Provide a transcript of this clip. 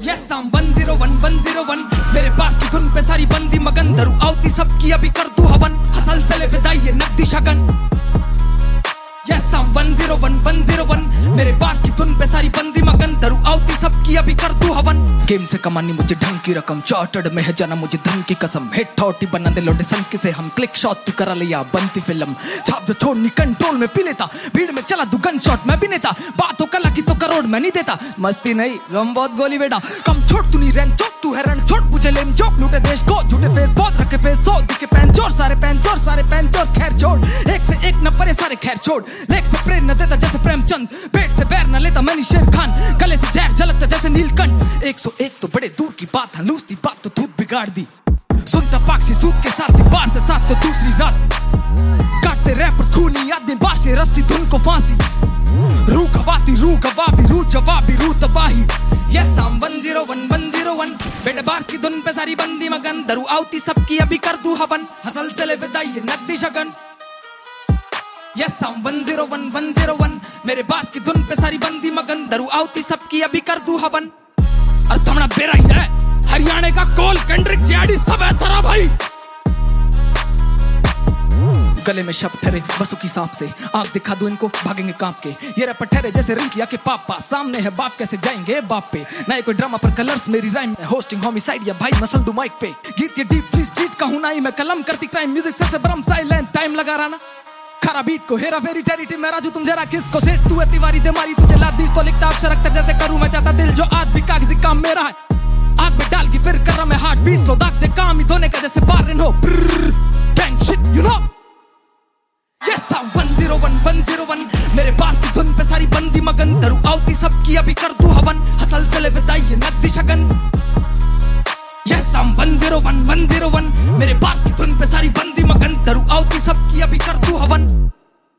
Yes, I'm 101, 101. मेरे पास की धुन पे सारी बंदी मगन, धरू आवती सबकी अभी कर दूं हवन, हसल चले विदाई ये नकदी शगन। Yes, I'm 101, 101. मेरे पास की धुन पे सारी बंदी मगन, धरू आवती सबकी अभी कर दूं हवन। गेम से कमानी मुझे ढंग की रकम, चार्टर्ड में है जाना मुझे धन की कसम, हिट हॉटी बना दे लौटे संकी से हम, क्लिक शॉट तू करा लिया बनती फिल्म, छाप जो छोड़नी कंट्रोल में पी लेता, भीड़ में चला तू गन शॉट मैं भी नेता, बातों कला की तो करोड़ मैं नहीं देता, मस्ती नहीं गम बहुत गोली बेटा, कम छोड़ तू नहीं रैन चौक तू है रण छोड़, मुझे लेम जोक लूटे देश को, झूठे फेस बहुत रखे फेस सो दिखे पैन चोर, सारे पैन चोर खैर छोड़, एक से एक न परे सारे खैर छोड़, लेक से प्रेम न देता जैसे प्रेमचंद, पेट से बैर न लेता मैंने शेर खान, गले से जहर झलकता जैसे नीलकंठ, 101 तो बड़े दूर की बात, हनूस दी बात तो धूत बिगाड़ दी, सुनता पाक्षी सूत के साथ थी बार से साथ तो दूसरी रात, काटते रैपर्स खूनी यादें बाशे रस्सी धुन को फांसी, रूह गवाती रूह गवाबी रूह जवाबी रूह तबाही। Yes, I'm 101, 101. बेटे बार्स की धुन पे सारी बंदी मगन, धरू आवती सबकी अभी कर दूं हवन, हसल चले विदाई ये नकदी शगन। Yes, I'm 101, 101. मेरे बास की धुन पे सारी बंदी मगन, धरू आवती सबकी अभी कर दूं हवन। और थमना बेरा ही है हरियाणा का कोल कंड्रिक जेडी सब है तेरा भाई, गले में शब्द ठहरे बसों की सांप से, आंख दिखा दूं इनको भागेंगे कांप के, ये रैपर ठहरे जैसे रिंकिया के पापा, सामने है बाप कैसे जाएंगे बाप पे, ना कोई ड्रामा पर कलर्स मेरी राइम है, होस्टिंग होमिसाइड या भाई मसल दूं माइक पे, गीत ये डीप फ्री स्ट्रीट का हूं ना ही मैं, कलम करती क्राइम म्यूजिक से ब्रह्म साइलेंट टाइम लगा रहा ना, खरा बीट को हेरा फेरी टेरिटरी में राजू तुम जरा किसको सेट, तू है तिवारी दे मारी तुझे लाद बीस तो लिखता अक्षर अख्तर जैसे करूं मैं चाहता दिल जो आज भी कागजी काम मेरा है, आग में डाल की फिर कर रहा मैं हार्ट बीस लो दाग दे काम ही धोने का जैसे बारिन हो, gang shit you know। Yes, I'm 101, 101. मेरे पास की धुन पे सारी बंदी मगन, धरू आवती सबकी अभी कर दूं हवन, हसल चले विदाई ये नकदी शगन। Yes, I'm 101, 101. मेरे पास की धुन पे सारी बंदी मगन, धरू आवती सबकी अभी कर दूं हवन।